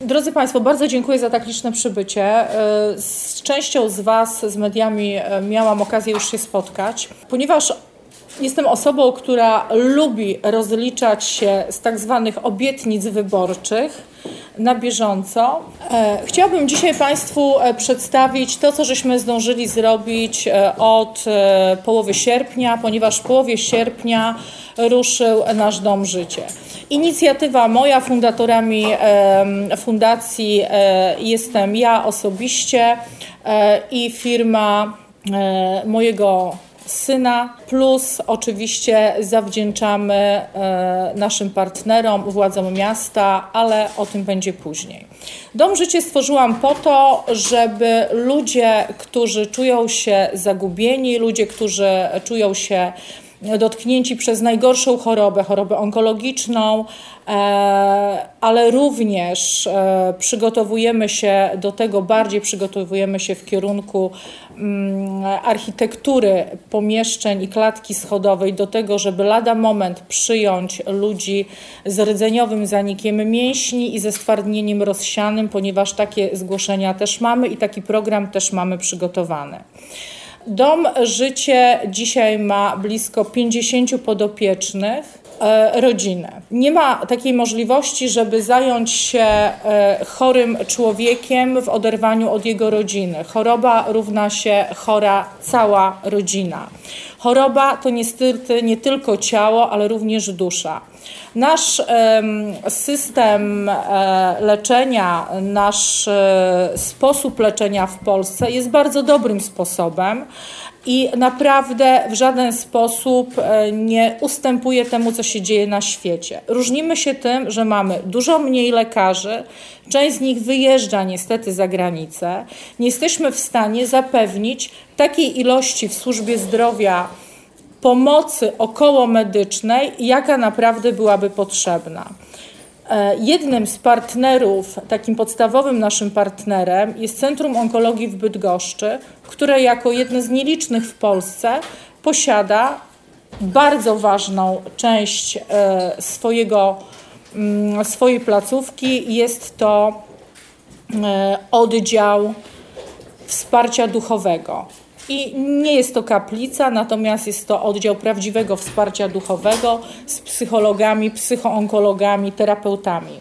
Drodzy Państwo, bardzo dziękuję za tak liczne przybycie. Z częścią z Was, z mediami miałam okazję już się spotkać, ponieważ jestem osobą, która lubi rozliczać się z tak zwanych obietnic wyborczych na bieżąco. Chciałabym dzisiaj Państwu przedstawić to, co żeśmy zdążyli zrobić od połowy sierpnia, ponieważ w połowie sierpnia ruszył nasz Dom Życie. Inicjatywa moja, fundatorami fundacji jestem ja osobiście i firma mojego syna, plus oczywiście zawdzięczamy naszym partnerom, władzom miasta, ale o tym będzie później. Dom Życie stworzyłam po to, żeby ludzie, którzy czują się zagubieni, ludzie, którzy czują się dotknięci przez najgorszą chorobę onkologiczną, ale również przygotowujemy się w kierunku architektury pomieszczeń i klatki schodowej do tego, żeby lada moment przyjąć ludzi z rdzeniowym zanikiem mięśni i ze stwardnieniem rozsianym, ponieważ takie zgłoszenia też mamy i taki program też mamy przygotowany. Dom Życie dzisiaj ma blisko 50 podopiecznych, rodzinę. Nie ma takiej możliwości, żeby zająć się chorym człowiekiem w oderwaniu od jego rodziny. Choroba równa się chora cała rodzina. Choroba to niestety nie tylko ciało, ale również dusza. Nasz system leczenia, nasz sposób leczenia w Polsce jest bardzo dobrym sposobem i naprawdę w żaden sposób nie ustępuje temu, co się dzieje na świecie. Różnimy się tym, że mamy dużo mniej lekarzy, część z nich wyjeżdża niestety za granicę. Nie jesteśmy w stanie zapewnić takiej ilości w służbie zdrowia pomocy okołomedycznej, jaka naprawdę byłaby potrzebna. Jednym z partnerów, takim podstawowym naszym partnerem jest Centrum Onkologii w Bydgoszczy, które jako jedno z nielicznych w Polsce posiada bardzo ważną część swojej placówki. Jest to oddział wsparcia duchowego. I nie jest to kaplica, natomiast jest to oddział prawdziwego wsparcia duchowego z psychologami, psychoonkologami, terapeutami.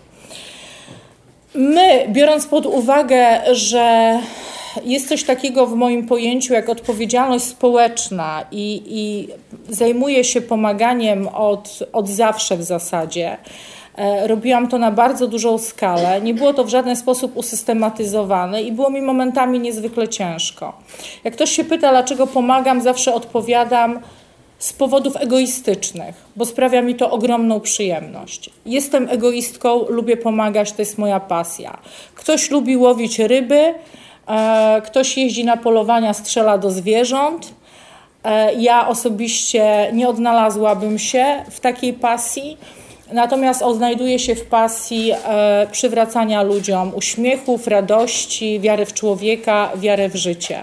My, biorąc pod uwagę, że jest coś takiego w moim pojęciu jak odpowiedzialność społeczna i zajmuję się pomaganiem od zawsze w zasadzie, robiłam to na bardzo dużą skalę, nie było to w żaden sposób usystematyzowane i było mi momentami niezwykle ciężko. Jak ktoś się pyta, dlaczego pomagam, zawsze odpowiadam z powodów egoistycznych, bo sprawia mi to ogromną przyjemność. Jestem egoistką, lubię pomagać, to jest moja pasja. Ktoś lubi łowić ryby, ktoś jeździ na polowania, strzela do zwierząt. Ja osobiście nie odnalazłabym się w takiej pasji. Natomiast odnajduję się w pasji przywracania ludziom uśmiechów, radości, wiary w człowieka, wiary w życie.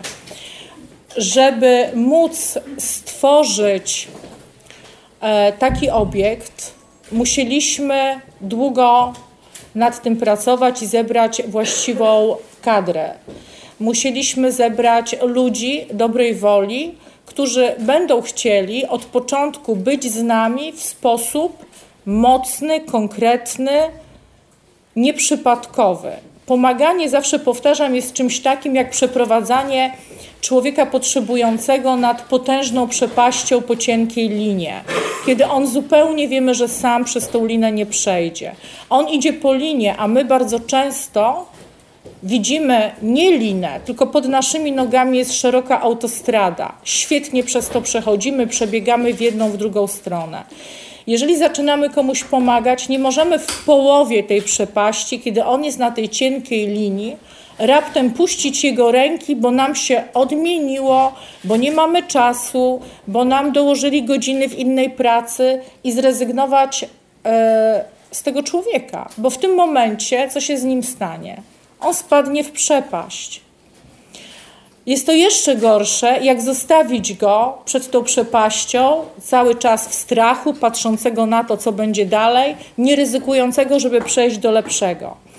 Żeby móc stworzyć taki obiekt, musieliśmy długo nad tym pracować i zebrać właściwą kadrę. Musieliśmy zebrać ludzi dobrej woli, którzy będą chcieli od początku być z nami w sposób mocny, konkretny, nieprzypadkowy. Pomaganie, zawsze powtarzam, jest czymś takim jak przeprowadzanie człowieka potrzebującego nad potężną przepaścią po cienkiej linie. Kiedy on zupełnie wiemy, że sam przez tą linę nie przejdzie. On idzie po linie, a my bardzo często widzimy nie linę, tylko pod naszymi nogami jest szeroka autostrada. Świetnie przez to przechodzimy, przebiegamy w jedną, w drugą stronę. Jeżeli zaczynamy komuś pomagać, nie możemy w połowie tej przepaści, kiedy on jest na tej cienkiej linii, raptem puścić jego ręki, bo nam się odmieniło, bo nie mamy czasu, bo nam dołożyli godziny w innej pracy i zrezygnować z tego człowieka. Bo w tym momencie co się z nim stanie? On spadnie w przepaść. Jest to jeszcze gorsze, jak zostawić go przed tą przepaścią, cały czas w strachu, patrzącego na to, co będzie dalej, nie ryzykującego, żeby przejść do lepszego.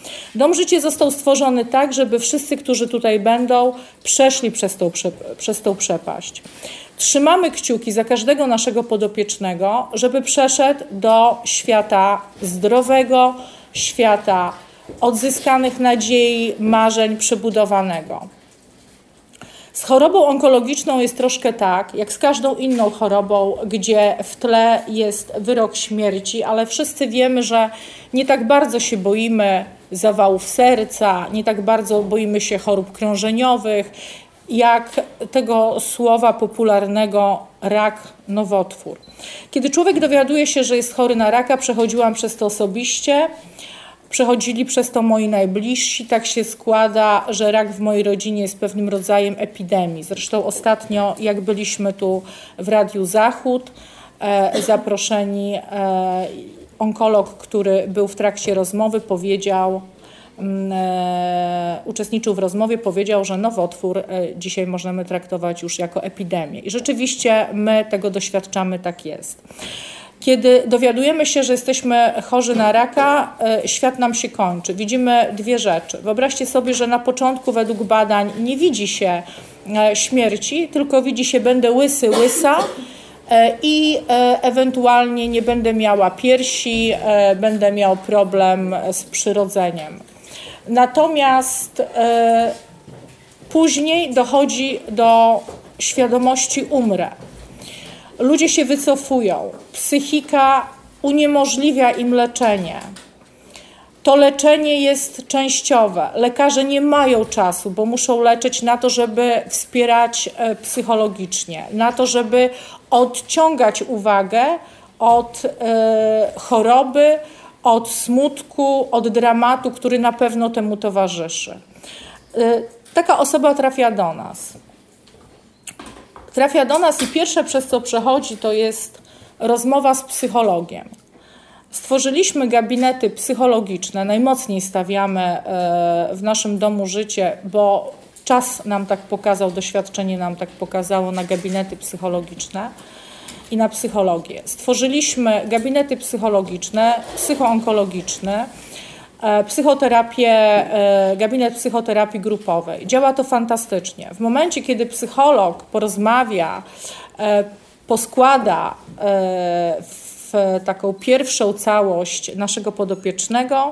Dom Życie został stworzony tak, żeby wszyscy, którzy tutaj będą, przeszli przez tą przepaść. Trzymamy kciuki za każdego naszego podopiecznego, żeby przeszedł do świata zdrowego, świata odzyskanych nadziei, marzeń, przebudowanego. Z chorobą onkologiczną jest troszkę tak, jak z każdą inną chorobą, gdzie w tle jest wyrok śmierci, ale wszyscy wiemy, że nie tak bardzo się boimy zawałów serca, nie tak bardzo boimy się chorób krążeniowych, jak tego słowa popularnego rak, nowotwór. Kiedy człowiek dowiaduje się, że jest chory na raka, przechodziłam przez to osobiście, przechodzili przez to moi najbliżsi. Tak się składa, że rak w mojej rodzinie jest pewnym rodzajem epidemii. Zresztą ostatnio, jak byliśmy tu w Radiu Zachód, zaproszeni, onkolog, który był w trakcie rozmowy, uczestniczył w rozmowie, powiedział, że nowotwór dzisiaj możemy traktować już jako epidemię. I rzeczywiście my tego doświadczamy, tak jest. Kiedy dowiadujemy się, że jesteśmy chorzy na raka, świat nam się kończy. Widzimy dwie rzeczy. Wyobraźcie sobie, że na początku według badań nie widzi się śmierci, tylko widzi się będę łysy, łysa i ewentualnie nie będę miała piersi, będę miał problem z przyrodzeniem. Natomiast później dochodzi do świadomości umrę. Ludzie się wycofują, psychika uniemożliwia im leczenie. To leczenie jest częściowe. Lekarze nie mają czasu, bo muszą leczyć na to, żeby wspierać psychologicznie, na to, żeby odciągać uwagę od choroby, od smutku, od dramatu, który na pewno temu towarzyszy. Taka osoba trafia do nas. I pierwsze, przez co przechodzi, to jest rozmowa z psychologiem. Stworzyliśmy gabinety psychologiczne, najmocniej stawiamy w naszym Domu Życie, bo czas nam tak pokazał, doświadczenie nam tak pokazało na gabinety psychologiczne i na psychologię. Stworzyliśmy gabinety psychologiczne, psychoonkologiczne, gabinet psychoterapii grupowej. Działa to fantastycznie. W momencie, kiedy psycholog porozmawia, poskłada w taką pierwszą całość naszego podopiecznego,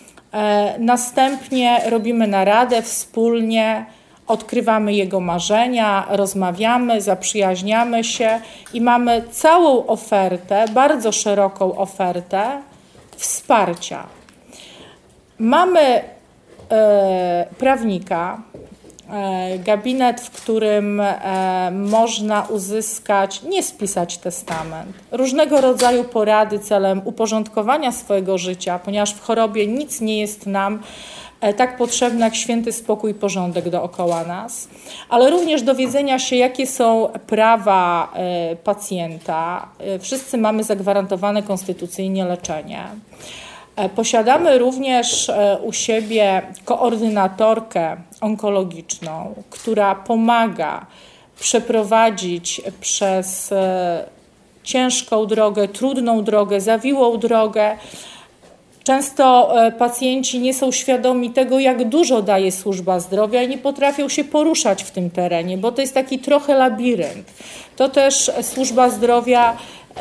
następnie robimy naradę wspólnie, odkrywamy jego marzenia, rozmawiamy, zaprzyjaźniamy się i mamy całą ofertę, bardzo szeroką ofertę wsparcia. Mamy prawnika, gabinet, w którym można uzyskać, nie spisać testament, różnego rodzaju porady celem uporządkowania swojego życia, ponieważ w chorobie nic nie jest nam tak potrzebny jak święty spokój i porządek dookoła nas, ale również dowiedzenia się, jakie są prawa pacjenta. Wszyscy mamy zagwarantowane konstytucyjnie leczenie. Posiadamy również u siebie koordynatorkę onkologiczną, która pomaga przeprowadzić przez ciężką drogę, trudną drogę, zawiłą drogę. Często pacjenci nie są świadomi tego, jak dużo daje służba zdrowia i nie potrafią się poruszać w tym terenie, bo to jest taki trochę labirynt. To też służba zdrowia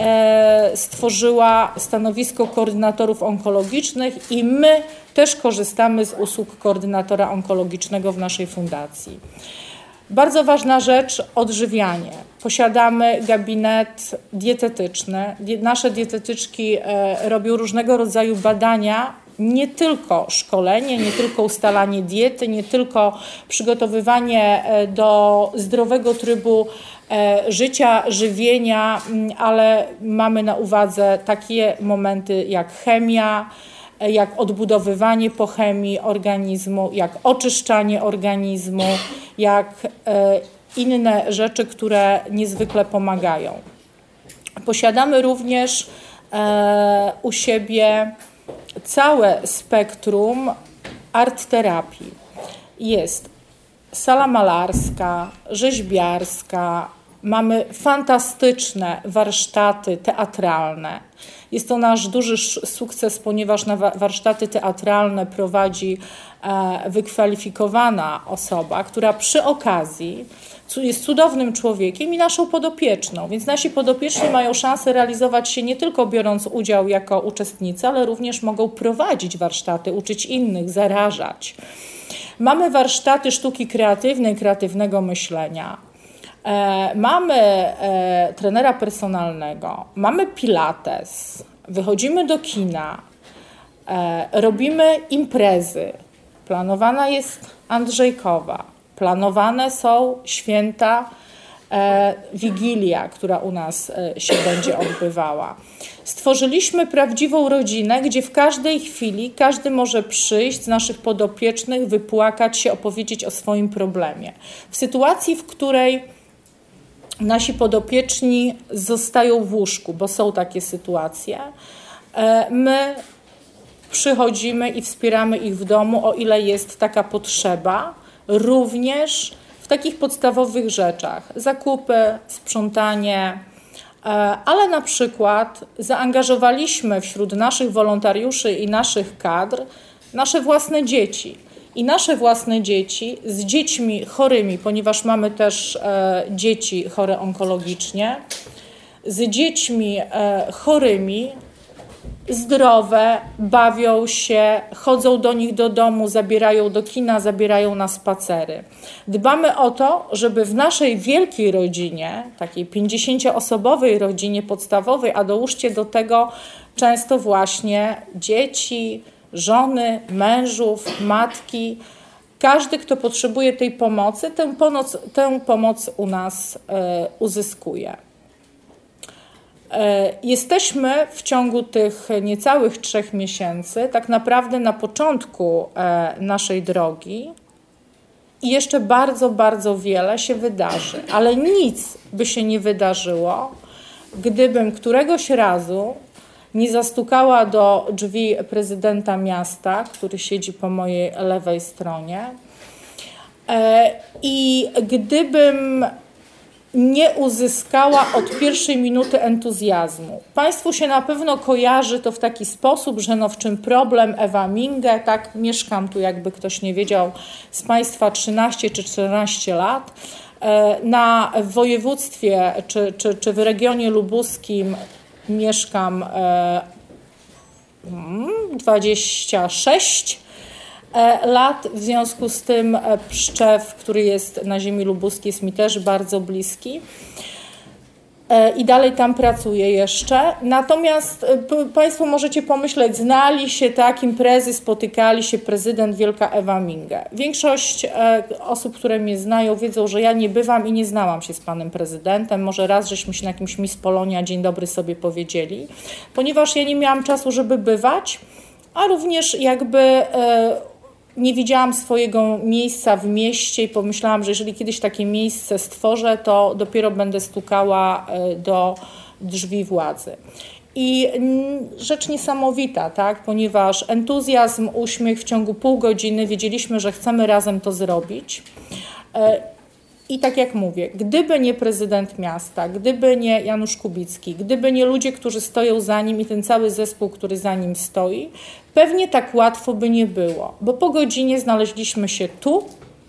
stworzyła stanowisko koordynatorów onkologicznych i my też korzystamy z usług koordynatora onkologicznego w naszej fundacji. Bardzo ważna rzecz, odżywianie. Posiadamy gabinet dietetyczny. Nasze dietetyczki robią różnego rodzaju badania, nie tylko szkolenie, nie tylko ustalanie diety, nie tylko przygotowywanie do zdrowego trybu życia, żywienia, ale mamy na uwadze takie momenty jak chemia, jak odbudowywanie po chemii organizmu, jak oczyszczanie organizmu, jak inne rzeczy, które niezwykle pomagają. Posiadamy również u siebie całe spektrum art-terapii. Jest sala malarska, rzeźbiarska, mamy fantastyczne warsztaty teatralne. Jest to nasz duży sukces, ponieważ na warsztaty teatralne prowadzi wykwalifikowana osoba, która przy okazji jest cudownym człowiekiem i naszą podopieczną, więc nasi podopieczni mają szansę realizować się nie tylko biorąc udział jako uczestnicy, ale również mogą prowadzić warsztaty, uczyć innych, zarażać. Mamy warsztaty sztuki kreatywnej, kreatywnego myślenia. Mamy trenera personalnego, mamy pilates, wychodzimy do kina, robimy imprezy. Planowana jest Andrzejkowa, planowane są święta, Wigilia, która u nas się będzie odbywała. Stworzyliśmy prawdziwą rodzinę, gdzie w każdej chwili każdy może przyjść z naszych podopiecznych, wypłakać się, opowiedzieć o swoim problemie. W sytuacji, w której nasi podopieczni zostają w łóżku, bo są takie sytuacje, my przychodzimy i wspieramy ich w domu, o ile jest taka potrzeba, również w takich podstawowych rzeczach. Zakupy, sprzątanie, ale na przykład zaangażowaliśmy wśród naszych wolontariuszy i naszych kadr nasze własne dzieci. I nasze własne dzieci z dziećmi chorymi, ponieważ mamy też dzieci chore onkologicznie, z dziećmi chorymi, zdrowe, bawią się, chodzą do nich do domu, zabierają do kina, zabierają na spacery. Dbamy o to, żeby w naszej wielkiej rodzinie, takiej 50-osobowej rodzinie podstawowej, a dołóżcie do tego często właśnie dzieci, żony, mężów, matki, każdy, kto potrzebuje tej pomocy, tę pomoc u nas uzyskuje. Jesteśmy w ciągu tych niecałych 3 miesięcy tak naprawdę na początku naszej drogi i jeszcze bardzo, bardzo wiele się wydarzy, ale nic by się nie wydarzyło, gdybym któregoś razu nie zastukała do drzwi prezydenta miasta, który siedzi po mojej lewej stronie, i gdybym nie uzyskała od pierwszej minuty entuzjazmu. Państwu się na pewno kojarzy to w taki sposób, że no w czym problem, Ewa Mingę, tak, mieszkam tu, jakby ktoś nie wiedział, z Państwa 13 czy 14 lat. W województwie czy w regionie lubuskim mieszkam 26 lat, w związku z tym Pszczew, który jest na ziemi lubuskiej, jest mi też bardzo bliski i dalej tam pracuję jeszcze. Natomiast Państwo możecie pomyśleć, znali się, tak, imprezy, spotykali się, prezydent, wielka Ewa Mingę. Większość osób, które mnie znają, wiedzą, że ja nie bywam i nie znałam się z panem prezydentem. Może raz żeśmy się na jakimś Miss Polonia dzień dobry sobie powiedzieli, ponieważ ja nie miałam czasu, żeby bywać, a również jakby nie widziałam swojego miejsca w mieście i pomyślałam, że jeżeli kiedyś takie miejsce stworzę, to dopiero będę stukała do drzwi władzy. I rzecz niesamowita, tak? Ponieważ entuzjazm, uśmiech w ciągu pół godziny, wiedzieliśmy, że chcemy razem to zrobić. I tak jak mówię, gdyby nie prezydent miasta, gdyby nie Janusz Kubicki, gdyby nie ludzie, którzy stoją za nim i ten cały zespół, który za nim stoi, pewnie tak łatwo by nie było, bo po godzinie znaleźliśmy się tu,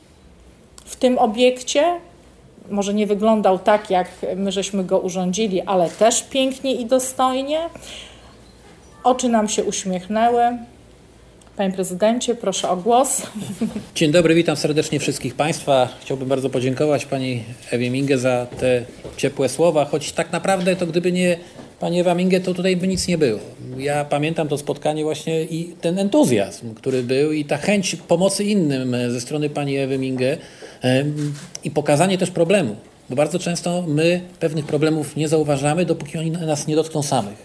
w tym obiekcie. Może nie wyglądał tak, jak my żeśmy go urządzili, ale też pięknie i dostojnie. Oczy nam się uśmiechnęły. Panie prezydencie, proszę o głos. Dzień dobry, witam serdecznie wszystkich Państwa. Chciałbym bardzo podziękować pani Ewie Mingę za te ciepłe słowa, choć tak naprawdę to gdyby nie pani Ewa Mingę, to tutaj by nic nie było. Ja pamiętam to spotkanie właśnie i ten entuzjazm, który był i ta chęć pomocy innym ze strony pani Ewy Mingę i pokazanie też problemu, bo bardzo często my pewnych problemów nie zauważamy, dopóki oni nas nie dotkną samych.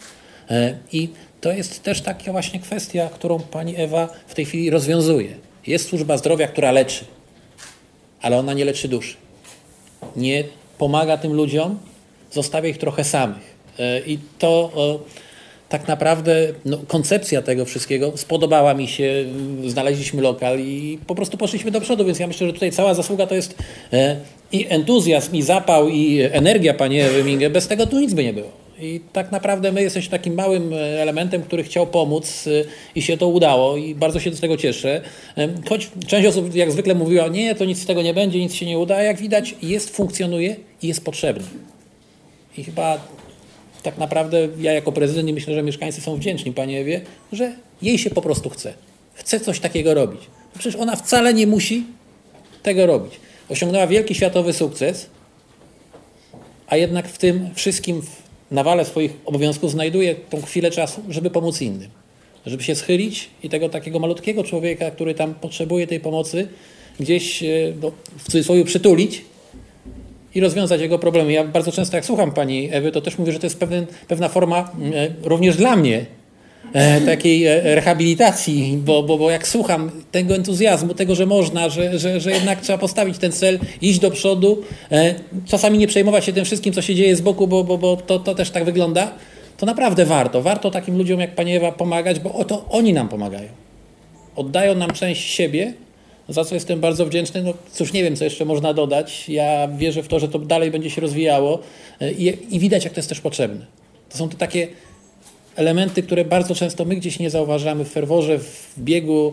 I to jest też taka właśnie kwestia, którą pani Ewa w tej chwili rozwiązuje. Jest służba zdrowia, która leczy, ale ona nie leczy duszy. Nie pomaga tym ludziom, zostawia ich trochę samych. I to tak naprawdę koncepcja tego wszystkiego spodobała mi się, znaleźliśmy lokal i po prostu poszliśmy do przodu, więc ja myślę, że tutaj cała zasługa to jest i entuzjazm, i zapał, i energia pani Ewy Mingę, bez tego tu nic by nie było. I tak naprawdę my jesteśmy takim małym elementem, który chciał pomóc i się to udało i bardzo się z tego cieszę. Choć część osób jak zwykle mówiła, nie, to nic z tego nie będzie, nic się nie uda, a jak widać funkcjonuje i jest potrzebny. I chyba tak naprawdę ja jako prezydent i myślę, że mieszkańcy są wdzięczni pani Ewie, że jej się po prostu chce. Chce coś takiego robić. Przecież ona wcale nie musi tego robić. Osiągnęła wielki światowy sukces, a jednak w tym wszystkim na wale swoich obowiązków znajduje tą chwilę czasu, żeby pomóc innym. Żeby się schylić i tego takiego malutkiego człowieka, który tam potrzebuje tej pomocy, gdzieś w cudzysłowie przytulić i rozwiązać jego problemy. Ja bardzo często jak słucham pani Ewy, to też mówię, że to jest pewna forma również dla mnie takiej rehabilitacji, bo jak słucham tego entuzjazmu, tego, że można, że jednak trzeba postawić ten cel, iść do przodu, czasami nie przejmować się tym wszystkim, co się dzieje z boku, bo to też tak wygląda, to naprawdę warto. Warto takim ludziom jak pani Ewa pomagać, bo oto oni nam pomagają. Oddają nam część siebie, za co jestem bardzo wdzięczny. No cóż, nie wiem, co jeszcze można dodać. Ja wierzę w to, że to dalej będzie się rozwijało i widać, jak to jest też potrzebne. To są te takie elementy, które bardzo często my gdzieś nie zauważamy w ferworze, w biegu.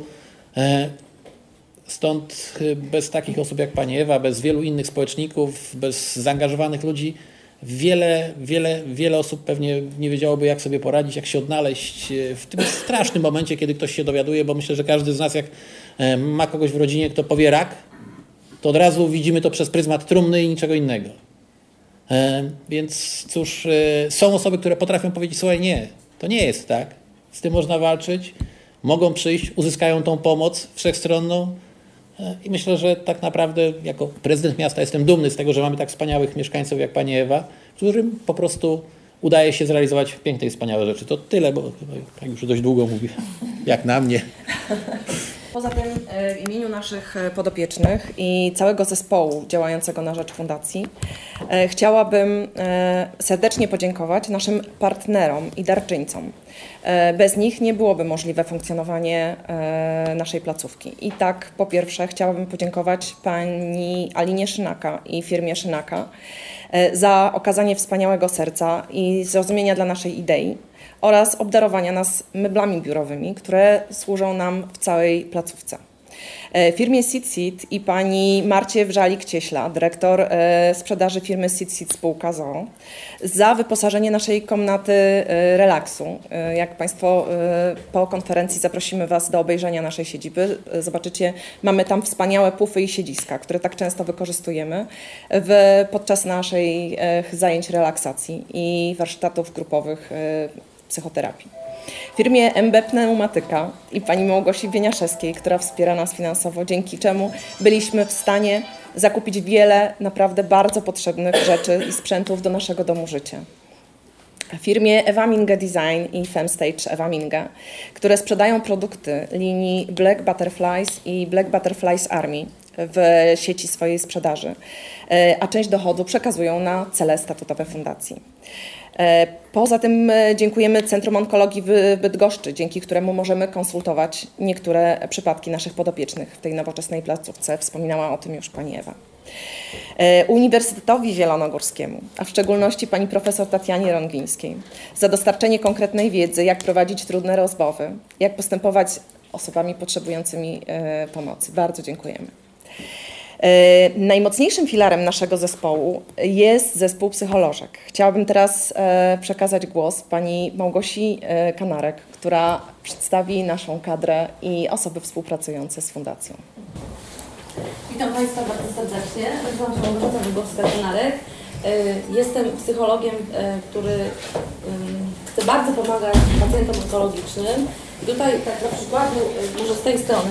Stąd bez takich osób jak pani Ewa, bez wielu innych społeczników, bez zaangażowanych ludzi, wiele osób pewnie nie wiedziałoby, jak sobie poradzić, jak się odnaleźć w tym strasznym momencie, kiedy ktoś się dowiaduje, bo myślę, że każdy z nas, jak ma kogoś w rodzinie, kto powie rak, to od razu widzimy to przez pryzmat trumny i niczego innego. Więc cóż, są osoby, które potrafią powiedzieć, słuchaj, nie, to nie jest tak, z tym można walczyć, mogą przyjść, uzyskają tą pomoc wszechstronną i myślę, że tak naprawdę jako prezydent miasta jestem dumny z tego, że mamy tak wspaniałych mieszkańców jak pani Ewa, którym po prostu udaje się zrealizować piękne i wspaniałe rzeczy. To tyle, bo tak już dość długo mówię, jak na mnie. Poza tym w imieniu naszych podopiecznych i całego zespołu działającego na rzecz fundacji chciałabym serdecznie podziękować naszym partnerom i darczyńcom. Bez nich nie byłoby możliwe funkcjonowanie naszej placówki. I tak po pierwsze chciałabym podziękować pani Alinie Szynaka i firmie Szynaka za okazanie wspaniałego serca i zrozumienia dla naszej idei oraz obdarowania nas meblami biurowymi, które służą nam w całej placówce. Firmie SeedSeed i pani Marcie Wrzalik-Cieśla, dyrektor sprzedaży firmy SeedSeed spółka z.o.o. za wyposażenie naszej komnaty relaksu. Jak Państwo po konferencji zaprosimy Was do obejrzenia naszej siedziby. Zobaczycie, mamy tam wspaniałe pufy i siedziska, które tak często wykorzystujemy podczas naszych zajęć relaksacji i warsztatów grupowych psychoterapii. Firmie MB Pneumatyka i pani Małgosi Wieniaszewskiej, która wspiera nas finansowo, dzięki czemu byliśmy w stanie zakupić wiele naprawdę bardzo potrzebnych rzeczy i sprzętów do naszego domu życia. Firmie Ewa Minge Design i Femstage Ewa Minge, które sprzedają produkty linii Black Butterflies i Black Butterflies Army w sieci swojej sprzedaży, a część dochodu przekazują na cele statutowe fundacji. Poza tym dziękujemy Centrum Onkologii w Bydgoszczy, dzięki któremu możemy konsultować niektóre przypadki naszych podopiecznych w tej nowoczesnej placówce. Wspominała o tym już pani Ewa. Uniwersytetowi Zielonogórskiemu, a w szczególności pani profesor Tatianie Rągińskiej, za dostarczenie konkretnej wiedzy, jak prowadzić trudne rozmowy, jak postępować z osobami potrzebującymi pomocy. Bardzo dziękujemy. Najmocniejszym filarem naszego zespołu jest zespół psycholożek. Chciałabym teraz przekazać głos pani Małgosi Kanarek, która przedstawi naszą kadrę i osoby współpracujące z fundacją. Witam Państwa bardzo serdecznie. Nazywam się Małgorzata Wygowska-Kanarek. Jestem psychologiem, który chce bardzo pomagać pacjentom onkologicznym. I tutaj tak na przykładu, może z tej strony,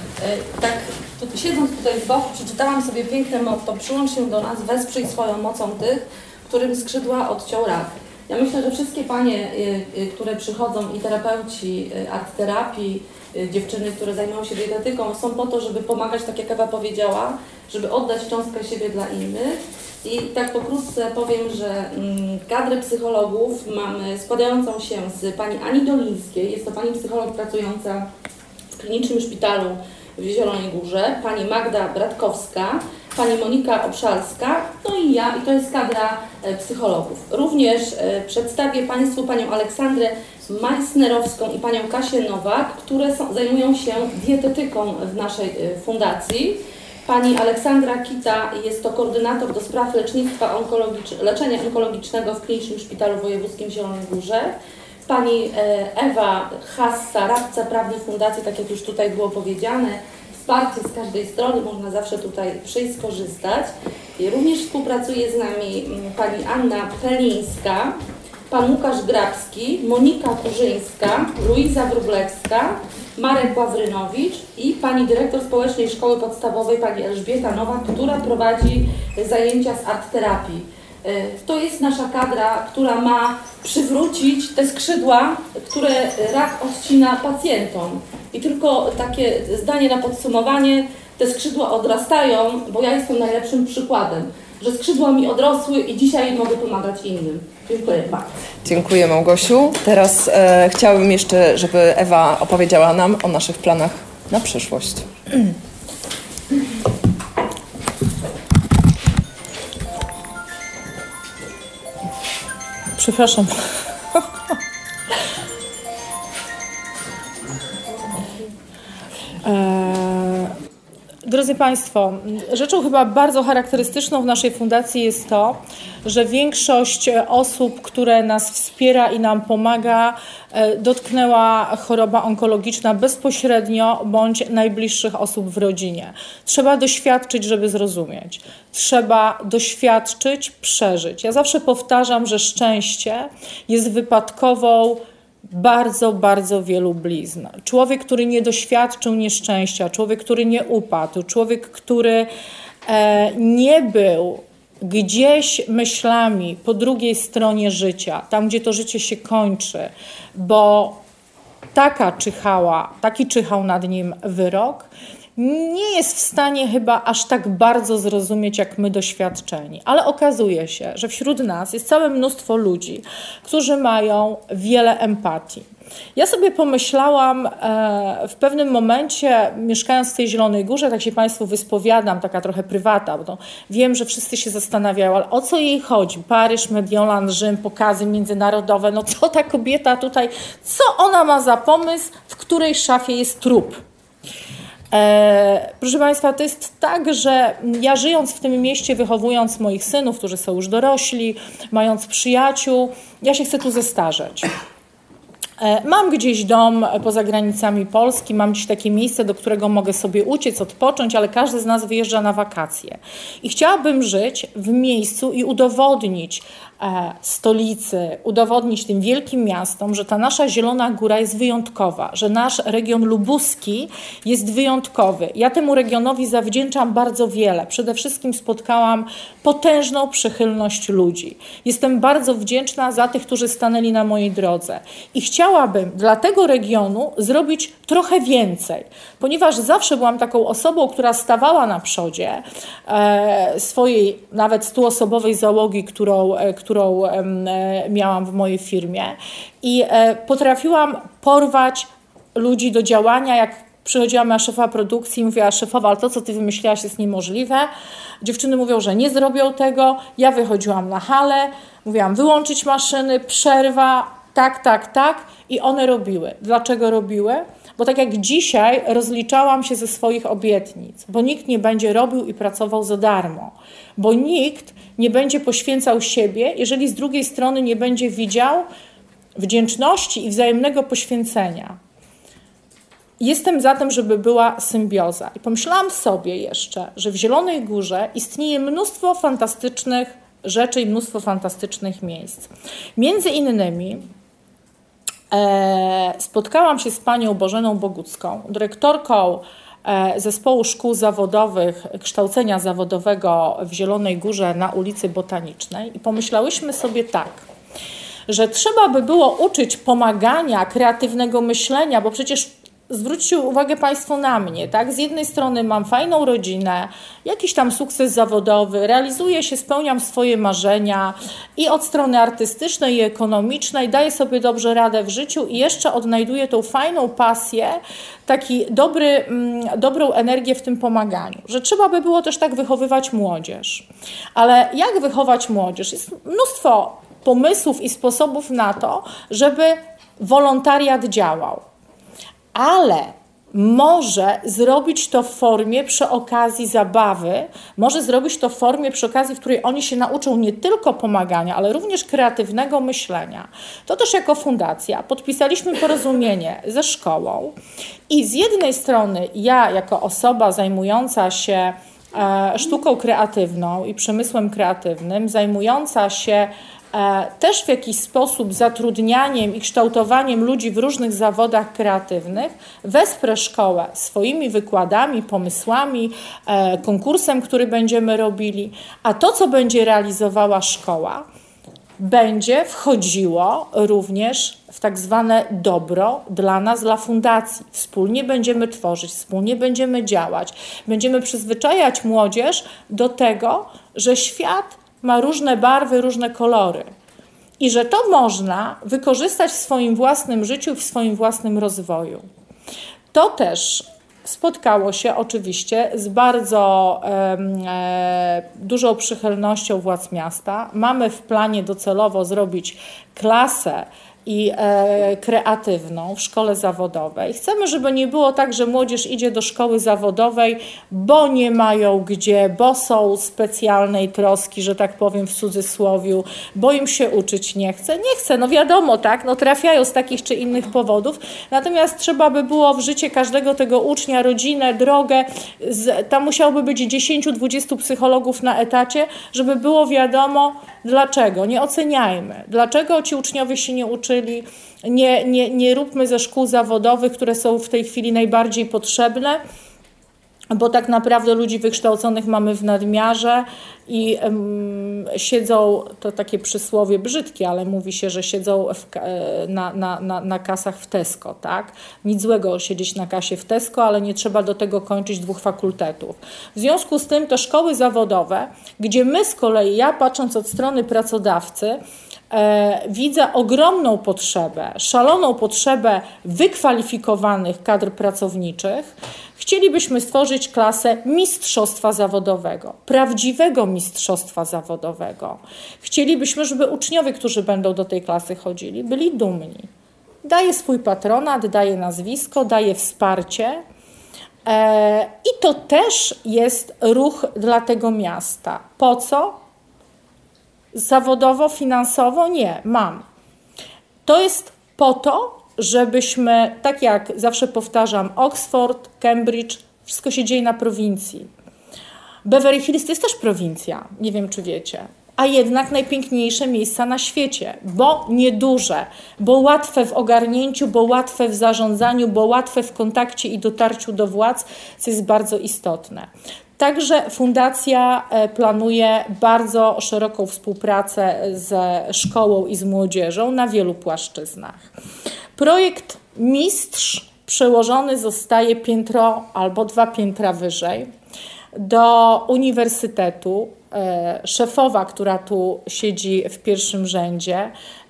siedząc tutaj z boku, przeczytałam sobie piękne motto: przyłącz się do nas, wesprzyj swoją mocą tych, którym skrzydła odciął rak. Ja myślę, że wszystkie panie, które przychodzą, i terapeuci art terapii, dziewczyny, które zajmują się dietetyką, są po to, żeby pomagać, tak jak Ewa powiedziała, żeby oddać cząstkę siebie dla innych. I tak pokrótce powiem, że kadrę psychologów mamy składającą się z pani Ani Dolińskiej. Jest to pani psycholog pracująca w klinicznym szpitalu w Zielonej Górze, pani Magda Bratkowska, pani Monika Obszalska, no i ja, i to jest kadra psychologów. Również przedstawię Państwu panią Aleksandrę Majsnerowską i panią Kasię Nowak, które zajmują się dietetyką w naszej fundacji. Pani Aleksandra Kita jest to koordynator do spraw leczenia onkologicznego w Klinicznym Szpitalu Wojewódzkim w Zielonej Górze. Pani Ewa Hassa, radca prawny fundacji, tak jak już tutaj było powiedziane, wsparcie z każdej strony, można zawsze tutaj przyjść, skorzystać. I również współpracuje z nami pani Anna Pelińska, pan Łukasz Grabski, Monika Kurzyńska, Luiza Wróblewska, Marek Ławrynowicz i pani dyrektor Społecznej Szkoły Podstawowej, pani Elżbieta Nowak, która prowadzi zajęcia z art terapii. To jest nasza kadra, która ma przywrócić te skrzydła, które rak odcina pacjentom. I tylko takie zdanie na podsumowanie, te skrzydła odrastają, bo ja jestem najlepszym przykładem, że skrzydła mi odrosły i dzisiaj mogę pomagać innym. Dziękuję bardzo. Dziękuję, Małgosiu. Teraz chciałabym jeszcze, żeby Ewa opowiedziała nam o naszych planach na przyszłość. Przepraszam. Drodzy Państwo, rzeczą chyba bardzo charakterystyczną w naszej fundacji jest to, że większość osób, które nas wspiera i nam pomaga, dotknęła choroba onkologiczna bezpośrednio bądź najbliższych osób w rodzinie. Trzeba doświadczyć, żeby zrozumieć. Trzeba doświadczyć, przeżyć. Ja zawsze powtarzam, że szczęście jest wypadkową bardzo, bardzo wielu blizn. Człowiek, który nie doświadczył nieszczęścia, człowiek, który nie upadł, człowiek, który nie był gdzieś myślami po drugiej stronie życia, tam gdzie to życie się kończy, bo taki czyhał nad nim wyrok, nie jest w stanie chyba aż tak bardzo zrozumieć jak my doświadczeni. Ale okazuje się, że wśród nas jest całe mnóstwo ludzi, którzy mają wiele empatii. Ja sobie pomyślałam w pewnym momencie, mieszkając w tej Zielonej Górze, tak się Państwu wyspowiadam, taka trochę prywata, bo wiem, że wszyscy się zastanawiają, ale o co jej chodzi? Paryż, Mediolan, Rzym, pokazy międzynarodowe, no co ta kobieta tutaj, co ona ma za pomysł, w której szafie jest trup? Proszę Państwa, to jest tak, że ja żyjąc w tym mieście, wychowując moich synów, którzy są już dorośli, mając przyjaciół, ja się chcę tu zestarzeć. Mam gdzieś dom poza granicami Polski, mam gdzieś takie miejsce, do którego mogę sobie uciec, odpocząć, ale każdy z nas wyjeżdża na wakacje. I chciałabym żyć w miejscu i udowodnić stolicy, udowodnić tym wielkim miastom, że ta nasza Zielona Góra jest wyjątkowa, że nasz region lubuski jest wyjątkowy. Ja temu regionowi zawdzięczam bardzo wiele. Przede wszystkim spotkałam potężną przychylność ludzi. Jestem bardzo wdzięczna za tych, którzy stanęli na mojej drodze. I chciałabym dla tego regionu zrobić trochę więcej, ponieważ zawsze byłam taką osobą, która stawała na przodzie swojej nawet 100-osobowej załogi, którą miałam w mojej firmie i potrafiłam porwać ludzi do działania. Jak przychodziła moja szefa produkcji i mówiła: szefowa, ale to, co ty wymyśliłaś, jest niemożliwe. Dziewczyny mówią, że nie zrobią tego. Ja wychodziłam na halę, mówiłam: wyłączyć maszyny, przerwa, tak. I one robiły. Dlaczego robiły? Bo tak jak dzisiaj rozliczałam się ze swoich obietnic, bo nikt nie będzie robił i pracował za darmo, bo nikt nie będzie poświęcał siebie, jeżeli z drugiej strony nie będzie widział wdzięczności i wzajemnego poświęcenia. Jestem za tym, żeby była symbioza. I pomyślałam sobie jeszcze, że w Zielonej Górze istnieje mnóstwo fantastycznych rzeczy i mnóstwo fantastycznych miejsc. Między innymi spotkałam się z panią Bożeną Bogucką, dyrektorką Zespołu Szkół Zawodowych, Kształcenia Zawodowego w Zielonej Górze na ulicy Botanicznej i pomyślałyśmy sobie tak, że trzeba by było uczyć pomagania, kreatywnego myślenia, bo przecież zwróćcie uwagę Państwo na mnie, tak? Z jednej strony mam fajną rodzinę, jakiś tam sukces zawodowy, realizuję się, spełniam swoje marzenia i od strony artystycznej i ekonomicznej daję sobie dobrze radę w życiu i jeszcze odnajduję tą fajną pasję, dobrą energię w tym pomaganiu, że trzeba by było też tak wychowywać młodzież. Ale jak wychować młodzież? Jest mnóstwo pomysłów i sposobów na to, żeby wolontariat działał. Ale może zrobić to w formie przy okazji zabawy, może zrobić to w formie przy okazji, w której oni się nauczą nie tylko pomagania, ale również kreatywnego myślenia. To też jako fundacja podpisaliśmy porozumienie ze szkołą i z jednej strony ja jako osoba zajmująca się sztuką kreatywną i przemysłem kreatywnym, zajmująca się też w jakiś sposób zatrudnianiem i kształtowaniem ludzi w różnych zawodach kreatywnych, wesprę szkołę swoimi wykładami, pomysłami, konkursem, który będziemy robili, a to, co będzie realizowała szkoła, będzie wchodziło również w tak zwane dobro dla nas, dla fundacji. Wspólnie będziemy tworzyć, wspólnie będziemy działać, będziemy przyzwyczajać młodzież do tego, że świat ma różne barwy, różne kolory i że to można wykorzystać w swoim własnym życiu, w swoim własnym rozwoju. To też spotkało się oczywiście z bardzo dużą przychylnością władz miasta. Mamy w planie docelowo zrobić klasę i kreatywną w szkole zawodowej. Chcemy, żeby nie było tak, że młodzież idzie do szkoły zawodowej, bo nie mają gdzie, bo są specjalnej troski, że tak powiem w cudzysłowiu, bo im się uczyć nie chce. Nie chce, no wiadomo, tak, no trafiają z takich czy innych powodów, natomiast trzeba by było w życie każdego tego ucznia, rodzinę, drogę, tam musiałoby być 10-20 psychologów na etacie, żeby było wiadomo, dlaczego. Nie oceniajmy. Dlaczego ci uczniowie się nie uczyli? Nie róbmy ze szkół zawodowych, które są w tej chwili najbardziej potrzebne, bo tak naprawdę ludzi wykształconych mamy w nadmiarze i siedzą, to takie przysłowie brzydkie, ale mówi się, że siedzą na kasach w Tesco, tak? Nic złego siedzieć na kasie w Tesco, ale nie trzeba do tego kończyć 2 fakultetów. W związku z tym te szkoły zawodowe, gdzie my z kolei, ja patrząc od strony pracodawcy, widzę ogromną potrzebę, szaloną potrzebę wykwalifikowanych kadr pracowniczych. Chcielibyśmy stworzyć klasę mistrzostwa zawodowego, prawdziwego mistrzostwa zawodowego. Chcielibyśmy, żeby uczniowie, którzy będą do tej klasy chodzili, byli dumni. Daje swój patronat, daje nazwisko, daje wsparcie. I to też jest ruch dla tego miasta. Po co? Zawodowo, finansowo? Nie, mam. To jest po to, żebyśmy, tak jak zawsze powtarzam, Oxford, Cambridge, wszystko się dzieje na prowincji. Beverly Hills to jest też prowincja, nie wiem czy wiecie, a jednak najpiękniejsze miejsca na świecie, bo nieduże, bo łatwe w ogarnięciu, bo łatwe w zarządzaniu, bo łatwe w kontakcie i dotarciu do władz, co jest bardzo istotne. Także fundacja planuje bardzo szeroką współpracę ze szkołą i z młodzieżą na wielu płaszczyznach. Projekt Mistrz przełożony zostaje piętro albo 2 piętra wyżej do uniwersytetu. Szefowa, która tu siedzi w pierwszym rzędzie,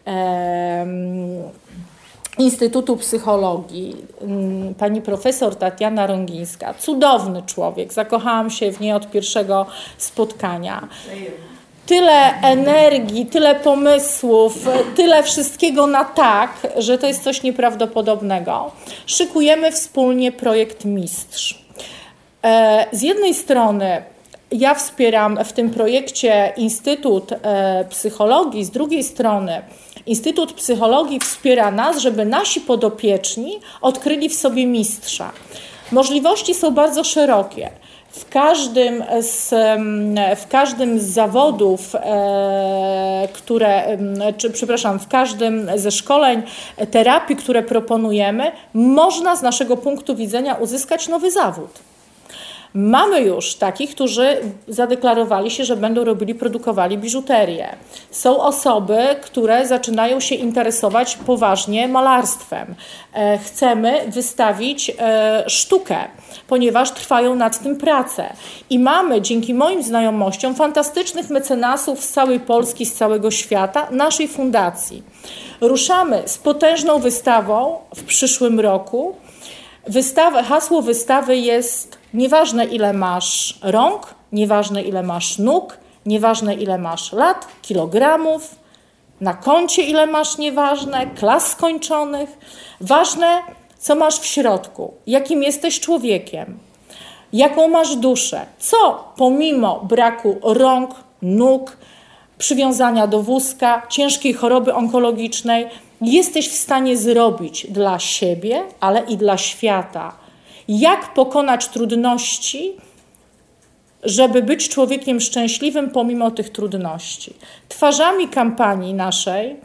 Instytutu Psychologii, pani profesor Tatiana Rągińska, cudowny człowiek, zakochałam się w niej od pierwszego spotkania. Tyle energii, tyle pomysłów, tyle wszystkiego na tak, że to jest coś nieprawdopodobnego. Szykujemy wspólnie projekt Mistrz. Z jednej strony ja wspieram w tym projekcie Instytut Psychologii, z drugiej strony Instytut Psychologii wspiera nas, żeby nasi podopieczni odkryli w sobie mistrza. Możliwości są bardzo szerokie. W każdym z zawodów, w każdym ze szkoleń, terapii, które proponujemy, można z naszego punktu widzenia uzyskać nowy zawód. Mamy już takich, którzy zadeklarowali się, że będą produkowali biżuterię. Są osoby, które zaczynają się interesować poważnie malarstwem. Chcemy wystawić sztukę, ponieważ trwają nad tym prace. I mamy dzięki moim znajomościom fantastycznych mecenasów z całej Polski, z całego świata, naszej fundacji. Ruszamy z potężną wystawą w przyszłym roku. Hasło wystawy jest: nieważne ile masz rąk, nieważne ile masz nóg, nieważne ile masz lat, kilogramów, na koncie ile masz, nieważne, klas skończonych. Ważne, co masz w środku, jakim jesteś człowiekiem, jaką masz duszę, co pomimo braku rąk, nóg, przywiązania do wózka, ciężkiej choroby onkologicznej jesteś w stanie zrobić dla siebie, ale i dla świata. Jak pokonać trudności, żeby być człowiekiem szczęśliwym pomimo tych trudności. Twarzami kampanii naszej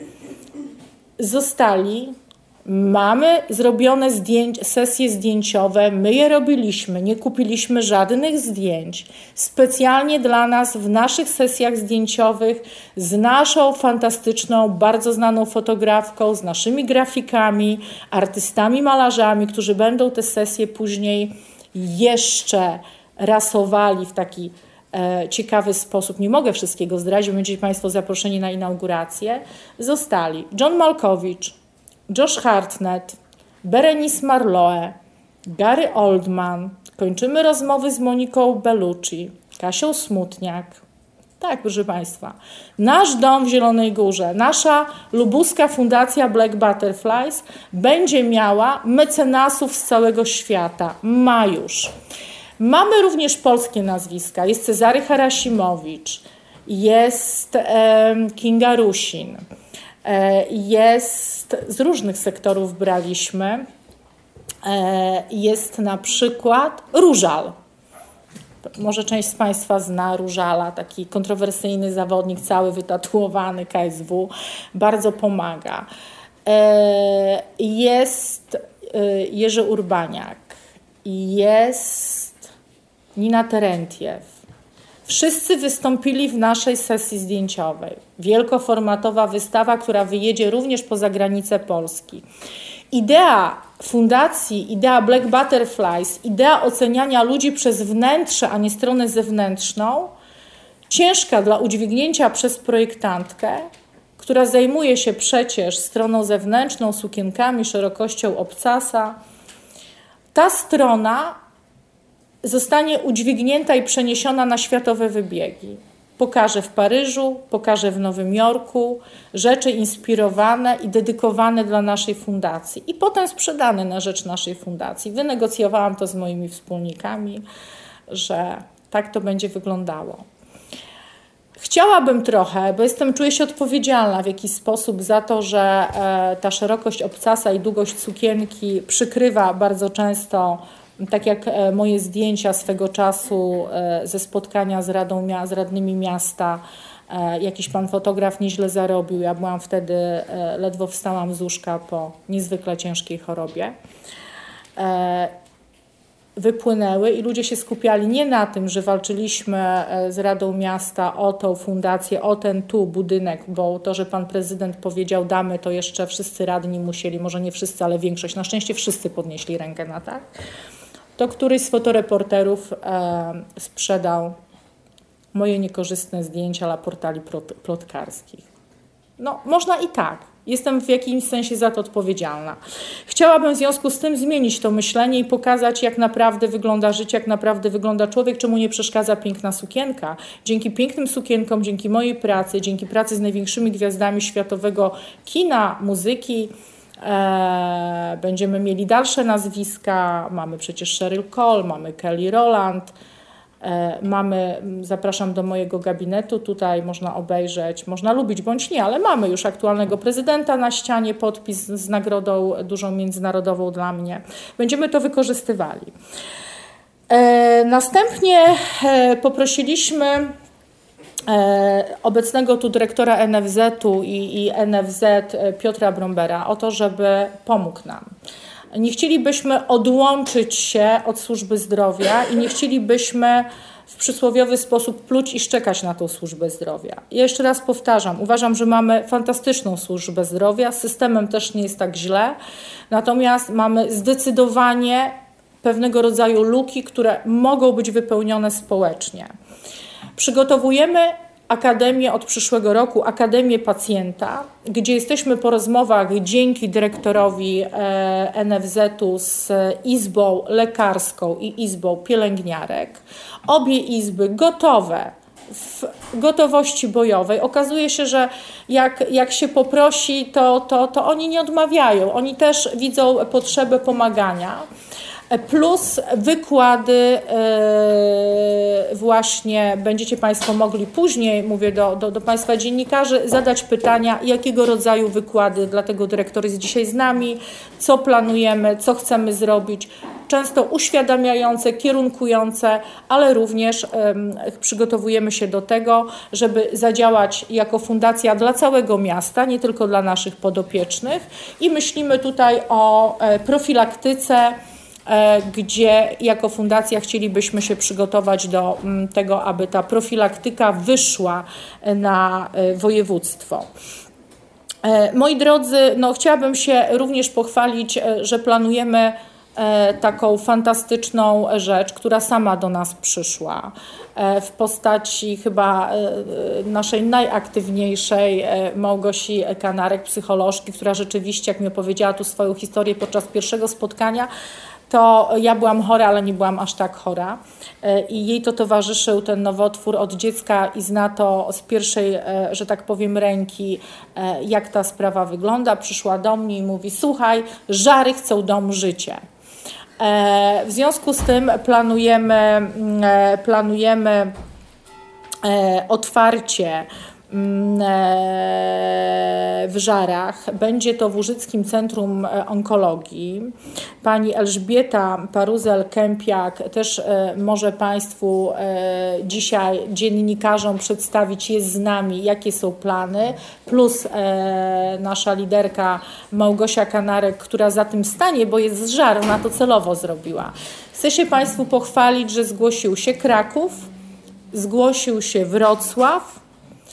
mamy zrobione sesje zdjęciowe, my je robiliśmy, nie kupiliśmy żadnych zdjęć. Specjalnie dla nas w naszych sesjach zdjęciowych z naszą fantastyczną, bardzo znaną fotografką, z naszymi grafikami, artystami, malarzami, którzy będą te sesje później jeszcze rasowali w taki ciekawy sposób. Nie mogę wszystkiego zdradzić, będziecie Państwo zaproszeni na inaugurację. Zostali John Malkowicz, Josh Hartnett, Berenice Marlowe, Gary Oldman. Kończymy rozmowy z Moniką Bellucci, Kasią Smutniak. Tak, proszę Państwa. Nasz dom w Zielonej Górze, nasza lubuska fundacja Black Butterflies będzie miała mecenasów z całego świata. Ma już. Mamy również polskie nazwiska. Jest Cezary Harasimowicz, jest Kinga Rusin, jest z różnych sektorów braliśmy. Jest na przykład Różal. Może część z Państwa zna Różala, taki kontrowersyjny zawodnik, cały wytatuowany, KSW, bardzo pomaga. Jest Jerzy Urbaniak, jest Nina Terentiew. Wszyscy wystąpili w naszej sesji zdjęciowej. Wielkoformatowa wystawa, która wyjedzie również poza granice Polski. Idea fundacji, idea Black Butterflies, idea oceniania ludzi przez wnętrze, a nie stronę zewnętrzną, ciężka dla udźwignięcia przez projektantkę, która zajmuje się przecież stroną zewnętrzną, sukienkami, szerokością obcasa. Ta strona zostanie udźwignięta i przeniesiona na światowe wybiegi. Pokażę w Paryżu, pokażę w Nowym Jorku rzeczy inspirowane i dedykowane dla naszej fundacji i potem sprzedane na rzecz naszej fundacji. Wynegocjowałam to z moimi wspólnikami, że tak to będzie wyglądało. Chciałabym trochę, bo czuję się odpowiedzialna w jakiś sposób za to, że ta szerokość obcasa i długość sukienki przykrywa bardzo często, tak jak moje zdjęcia swego czasu ze spotkania z radnymi miasta. Jakiś pan fotograf nieźle zarobił. Ja byłam wtedy, ledwo wstałam z łóżka po niezwykle ciężkiej chorobie. Wypłynęły i ludzie się skupiali nie na tym, że walczyliśmy z Radą Miasta o tą fundację, o ten tu budynek, bo to, że pan prezydent powiedział damy, to jeszcze wszyscy radni musieli, może nie wszyscy, ale większość, na szczęście wszyscy podnieśli rękę na tak. To któryś z fotoreporterów sprzedał moje niekorzystne zdjęcia dla portali plotkarskich. No, można i tak. Jestem w jakimś sensie za to odpowiedzialna. Chciałabym w związku z tym zmienić to myślenie i pokazać, jak naprawdę wygląda życie, jak naprawdę wygląda człowiek, czemu nie przeszkadza piękna sukienka. Dzięki pięknym sukienkom, dzięki mojej pracy, dzięki pracy z największymi gwiazdami światowego kina, muzyki, będziemy mieli dalsze nazwiska. Mamy przecież Sheryl Cole, mamy Kelly Rowland, zapraszam do mojego gabinetu, tutaj można obejrzeć, można lubić bądź nie, ale mamy już aktualnego prezydenta na ścianie, podpis z nagrodą dużą międzynarodową dla mnie. Będziemy to wykorzystywali. Następnie poprosiliśmy obecnego tu dyrektora NFZ-u i NFZ Piotra Brombera o to, żeby pomógł nam. Nie chcielibyśmy odłączyć się od służby zdrowia i nie chcielibyśmy w przysłowiowy sposób pluć i szczekać na tą służbę zdrowia. Ja jeszcze raz powtarzam, uważam, że mamy fantastyczną służbę zdrowia, z systemem też nie jest tak źle, natomiast mamy zdecydowanie pewnego rodzaju luki, które mogą być wypełnione społecznie. Przygotowujemy Akademię od przyszłego roku, Akademię Pacjenta, gdzie jesteśmy po rozmowach dzięki dyrektorowi NFZ-u z Izbą Lekarską i Izbą Pielęgniarek. Obie izby gotowe, w gotowości bojowej. Okazuje się, że jak się poprosi, to oni nie odmawiają. Oni też widzą potrzebę pomagania. Plus wykłady właśnie będziecie Państwo mogli później, mówię do Państwa dziennikarzy, zadać pytania, jakiego rodzaju wykłady, dlatego dyrektor jest dzisiaj z nami, co planujemy, co chcemy zrobić, często uświadamiające, kierunkujące, ale również przygotowujemy się do tego, żeby zadziałać jako fundacja dla całego miasta, nie tylko dla naszych podopiecznych i myślimy tutaj o profilaktyce, gdzie jako fundacja chcielibyśmy się przygotować do tego, aby ta profilaktyka wyszła na województwo. Moi drodzy, chciałabym się również pochwalić, że planujemy taką fantastyczną rzecz, która sama do nas przyszła w postaci chyba naszej najaktywniejszej Małgosi Kanarek, psycholożki, która rzeczywiście, jak mi opowiedziała tu swoją historię podczas pierwszego spotkania, to ja byłam chora, ale nie byłam aż tak chora i jej to towarzyszył ten nowotwór od dziecka i zna to z pierwszej, że tak powiem, ręki, jak ta sprawa wygląda. Przyszła do mnie i mówi: słuchaj, żary chcą dom, życie. W związku z tym planujemy otwarcie w Żarach. Będzie to w Łużyckim Centrum Onkologii. Pani Elżbieta Paruzel-Kępiak też może Państwu dzisiaj, dziennikarzom, przedstawić, jest z nami, jakie są plany, plus nasza liderka Małgosia Kanarek, która za tym stanie, bo jest z Żar, ona to celowo zrobiła. Chcę się Państwu pochwalić, że zgłosił się Kraków, zgłosił się Wrocław,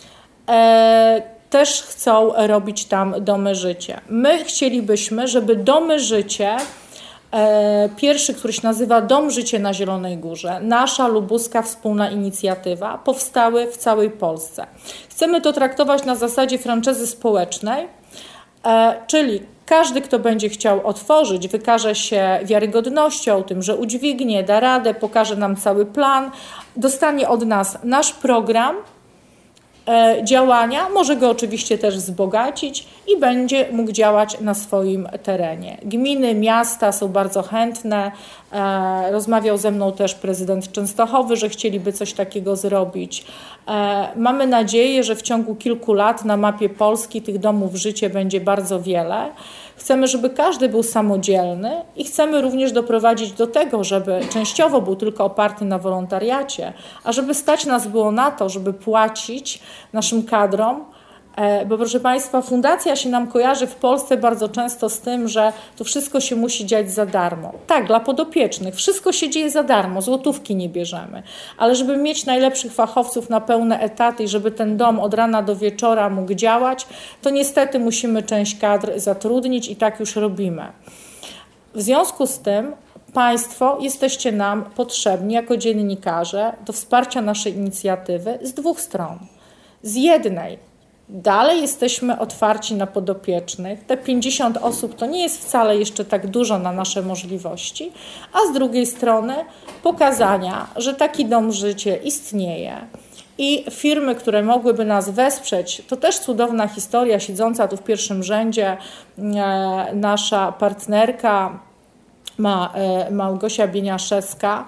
też chcą robić tam domy życia. My chcielibyśmy, żeby domy życie, pierwszy, który się nazywa Dom Życie na Zielonej Górze, nasza lubuska wspólna inicjatywa, powstały w całej Polsce. Chcemy to traktować na zasadzie franczyzy społecznej, czyli każdy, kto będzie chciał otworzyć, wykaże się wiarygodnością, tym, że udźwignie, da radę, pokaże nam cały plan, dostanie od nas nasz program działania, może go oczywiście też wzbogacić i będzie mógł działać na swoim terenie. Gminy, miasta są bardzo chętne. Rozmawiał ze mną też prezydent Częstochowy, że chcieliby coś takiego zrobić. Mamy nadzieję, że w ciągu kilku lat na mapie Polski tych domów życie będzie bardzo wiele. Chcemy, żeby każdy był samodzielny i chcemy również doprowadzić do tego, żeby częściowo był tylko oparty na wolontariacie, a żeby stać nas było na to, żeby płacić naszym kadrom, bo proszę Państwa, fundacja się nam kojarzy w Polsce bardzo często z tym, że to wszystko się musi dziać za darmo. Tak, dla podopiecznych wszystko się dzieje za darmo, złotówki nie bierzemy, ale żeby mieć najlepszych fachowców na pełne etaty i żeby ten dom od rana do wieczora mógł działać, to niestety musimy część kadr zatrudnić i tak już robimy. W związku z tym Państwo jesteście nam potrzebni jako dziennikarze do wsparcia naszej inicjatywy z dwóch stron. Z jednej, dalej jesteśmy otwarci na podopiecznych. Te 50 osób to nie jest wcale jeszcze tak dużo na nasze możliwości, a z drugiej strony pokazania, że taki dom życie istnieje i firmy, które mogłyby nas wesprzeć, to też cudowna historia, siedząca tu w pierwszym rzędzie nasza partnerka Małgosia Bieniaszewska,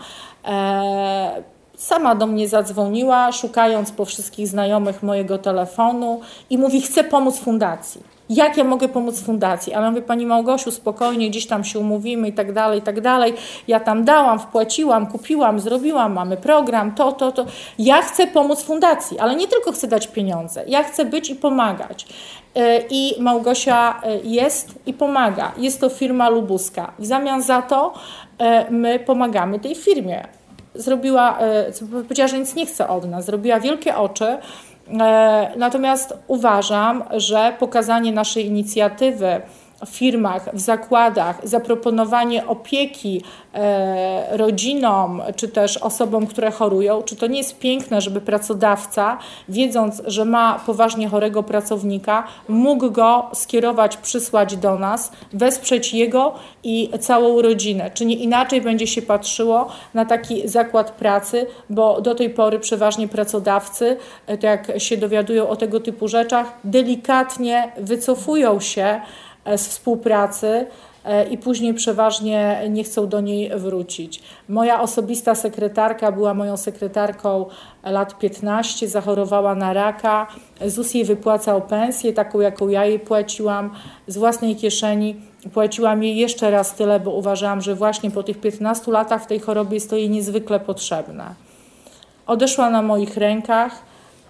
sama do mnie zadzwoniła, szukając po wszystkich znajomych mojego telefonu i mówi: chcę pomóc fundacji. jak ja mogę pomóc fundacji? Ale ja mówię, pani Małgosiu, spokojnie, gdzieś tam się umówimy i tak dalej, i tak dalej. Ja tam dałam, wpłaciłam, kupiłam, zrobiłam, mamy program, to. Ja chcę pomóc fundacji, ale nie tylko chcę dać pieniądze. Ja chcę być i pomagać. I Małgosia jest i pomaga. Jest to firma lubuska. W zamian za to my pomagamy tej firmie. Powiedziała, że nic nie chce od nas. Zrobiła wielkie oczy. Natomiast uważam, że pokazanie naszej inicjatywy w firmach, w zakładach, zaproponowanie opieki rodzinom, czy też osobom, które chorują, czy to nie jest piękne, żeby pracodawca, wiedząc, że ma poważnie chorego pracownika, mógł go skierować, przysłać do nas, wesprzeć jego i całą rodzinę. Czy nie inaczej będzie się patrzyło na taki zakład pracy, bo do tej pory przeważnie pracodawcy, tak jak się dowiadują o tego typu rzeczach, delikatnie wycofują się z współpracy i później przeważnie nie chcą do niej wrócić. Moja osobista sekretarka była moją sekretarką lat 15, zachorowała na raka. ZUS jej wypłacał pensję, taką jaką ja jej płaciłam z własnej kieszeni. Płaciłam jej jeszcze raz tyle, bo uważałam, że właśnie po tych 15 latach w tej chorobie jest to jej niezwykle potrzebne. Odeszła na moich rękach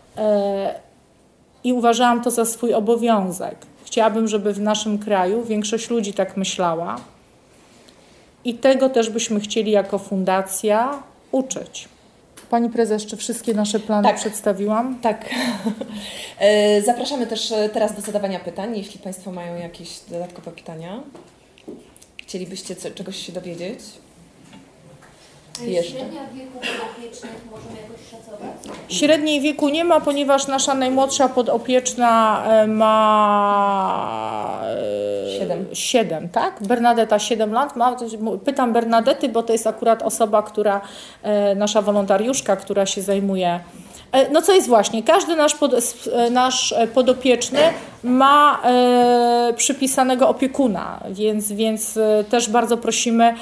i uważałam to za swój obowiązek. Chciałabym, żeby w naszym kraju większość ludzi tak myślała i tego też byśmy chcieli jako fundacja uczyć. Pani prezes, czy wszystkie nasze plany przedstawiłam? Tak. Zapraszamy też teraz do zadawania pytań, jeśli Państwo mają jakieś dodatkowe pytania. Chcielibyście czegoś się dowiedzieć? Średnia wieku podopiecznych możemy jakoś szacować? Średniej wieku nie ma, ponieważ nasza najmłodsza podopieczna ma 7, tak? Bernadetta 7 lat. Pytam Bernadety, bo to jest akurat osoba, nasza wolontariuszka, która się zajmuje. No co jest właśnie, każdy nasz podopieczny ma przypisanego opiekuna, więc też bardzo prosimy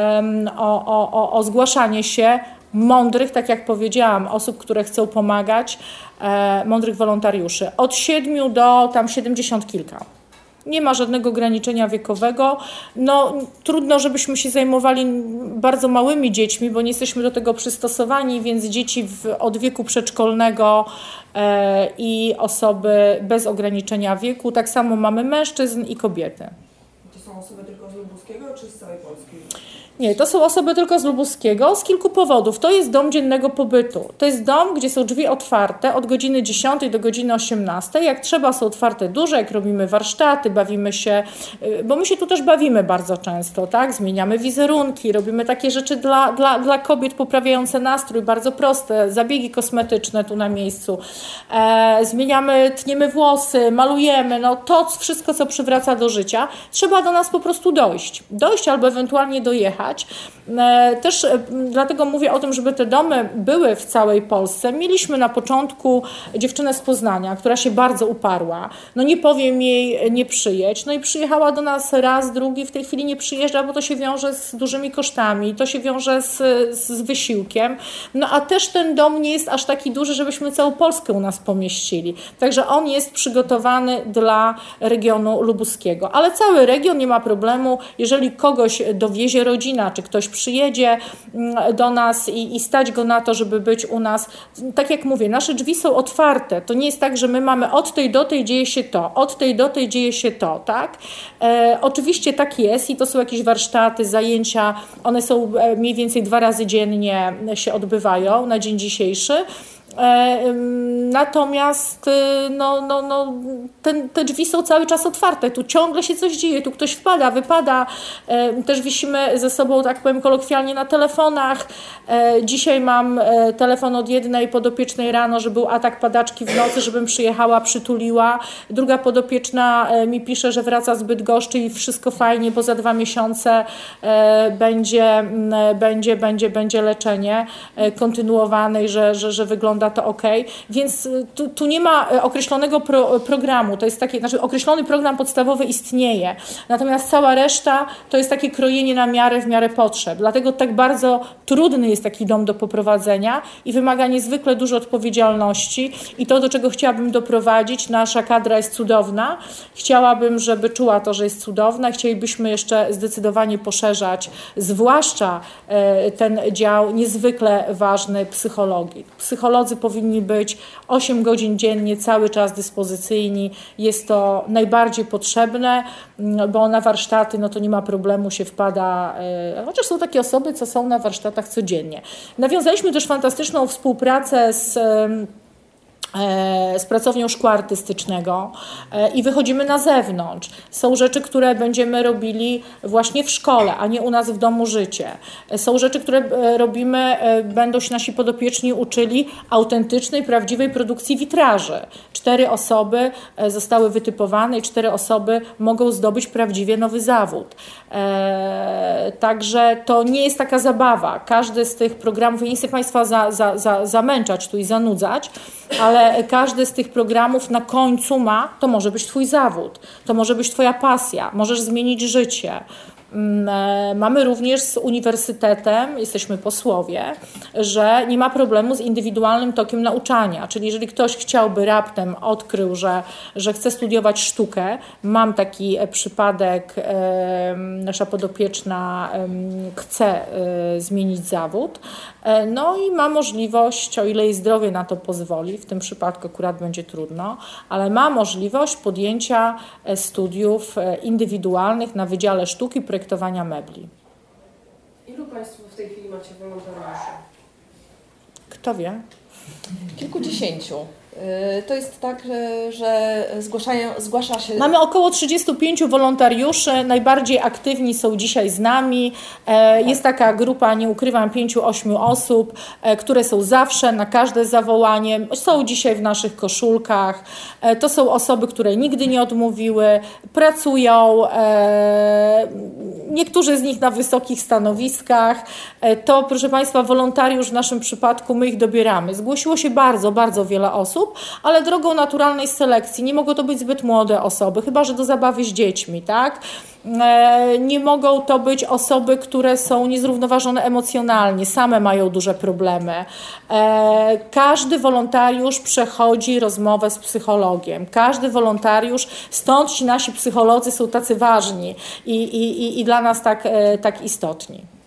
o zgłaszanie się mądrych, tak jak powiedziałam, osób, które chcą pomagać, mądrych wolontariuszy. Od 7 do tam 70 kilka. Nie ma żadnego ograniczenia wiekowego. No, trudno, żebyśmy się zajmowali bardzo małymi dziećmi, bo nie jesteśmy do tego przystosowani, więc dzieci od wieku przedszkolnego i osoby bez ograniczenia wieku. Tak samo mamy mężczyzn i kobiety. To są osoby tylko z lubuskiego czy z całej Polski? Nie, to są osoby tylko z lubuskiego z kilku powodów. To jest dom dziennego pobytu. To jest dom, gdzie są drzwi otwarte od godziny 10 do godziny 18. Jak trzeba, są otwarte duże, jak robimy warsztaty, bawimy się, bo my się tu też bawimy bardzo często, tak? Zmieniamy wizerunki, robimy takie rzeczy dla kobiet poprawiające nastrój, bardzo proste, zabiegi kosmetyczne tu na miejscu. Tniemy włosy, malujemy, no to wszystko, co przywraca do życia. Trzeba do nas po prostu dojść albo ewentualnie dojechać. Też dlatego mówię o tym, żeby te domy były w całej Polsce. Mieliśmy na początku dziewczynę z Poznania, która się bardzo uparła. No nie powiem jej nie przyjedź. No i przyjechała do nas raz, drugi. W tej chwili nie przyjeżdża, bo to się wiąże z dużymi kosztami. To się wiąże z wysiłkiem. No a też ten dom nie jest aż taki duży, żebyśmy całą Polskę u nas pomieścili. Także on jest przygotowany dla regionu lubuskiego. Ale cały region nie ma problemu, jeżeli kogoś dowiezie rodzina, czy ktoś przyjedzie do nas i stać go na to, żeby być u nas. Tak jak mówię, nasze drzwi są otwarte. To nie jest tak, że my mamy od tej do tej dzieje się to, od tej do tej dzieje się to, tak? Oczywiście tak jest i to są jakieś warsztaty, zajęcia. One są mniej więcej 2 razy dziennie się odbywają na dzień dzisiejszy. Natomiast te drzwi są cały czas otwarte, tu ciągle się coś dzieje, tu ktoś wpada, wypada, też wisimy ze sobą, tak powiem kolokwialnie, na telefonach. Dzisiaj mam telefon od jednej podopiecznej rano, że był atak padaczki w nocy, żebym przyjechała, przytuliła. Druga podopieczna mi pisze, że wraca z Bydgoszczy i wszystko fajnie, bo za 2 miesiące będzie leczenie kontynuowane i że wygląda wygląda to ok, więc tu nie ma określonego programu, to jest taki, znaczy określony program podstawowy istnieje, natomiast cała reszta to jest takie krojenie na miarę, w miarę potrzeb, dlatego tak bardzo trudny jest taki dom do poprowadzenia i wymaga niezwykle dużo odpowiedzialności i to, do czego chciałabym doprowadzić, nasza kadra jest cudowna, chciałabym, żeby czuła to, że jest cudowna, chcielibyśmy jeszcze zdecydowanie poszerzać, zwłaszcza ten dział niezwykle ważny psychologii. Psycholodzy powinni być 8 godzin dziennie, cały czas dyspozycyjni. Jest to najbardziej potrzebne, bo na warsztaty to nie ma problemu, się wpada, chociaż są takie osoby, co są na warsztatach codziennie. Nawiązaliśmy też fantastyczną współpracę z pracownią szkła artystycznego i wychodzimy na zewnątrz. Są rzeczy, które będziemy robili właśnie w szkole, a nie u nas w domu życie. Są rzeczy, które robimy, będą się nasi podopieczni uczyli autentycznej, prawdziwej produkcji witraży. 4 osoby zostały wytypowane i 4 osoby mogą zdobyć prawdziwie nowy zawód. Także to nie jest taka zabawa. Każdy z tych programów, ja nie chcę Państwa zamęczać tu i zanudzać, ale każdy z tych programów na końcu to może być Twój zawód, to może być Twoja pasja, możesz zmienić życie. Mamy również z uniwersytetem, jesteśmy posłowie, że nie ma problemu z indywidualnym tokiem nauczania, czyli jeżeli ktoś chciałby raptem odkrył, że chce studiować sztukę, mam taki przypadek, nasza podopieczna chce zmienić zawód, i ma możliwość, o ile jej zdrowie na to pozwoli, w tym przypadku akurat będzie trudno, ale ma możliwość podjęcia studiów indywidualnych na Wydziale Sztuki Projektowania Mebli. Ilu Państwo w tej chwili macie wolontariuszy? Kto wie? Kilkudziesięciu. To jest tak, że zgłasza się... Mamy około 35 wolontariuszy, najbardziej aktywni są dzisiaj z nami. Jest taka grupa, nie ukrywam, 5-8 osób, które są zawsze na każde zawołanie. Są dzisiaj w naszych koszulkach. To są osoby, które nigdy nie odmówiły, pracują, niektórzy z nich na wysokich stanowiskach. To, proszę Państwa, wolontariusz w naszym przypadku, my ich dobieramy. Zgłosiło się bardzo, bardzo wiele osób, ale drogą naturalnej selekcji. Nie mogą to być zbyt młode osoby, chyba że do zabawy z dziećmi, tak? Nie mogą to być osoby, które są niezrównoważone emocjonalnie, same mają duże problemy. Każdy wolontariusz przechodzi rozmowę z psychologiem. Każdy wolontariusz, stąd ci nasi psycholodzy są tacy ważni i dla nas tak istotni.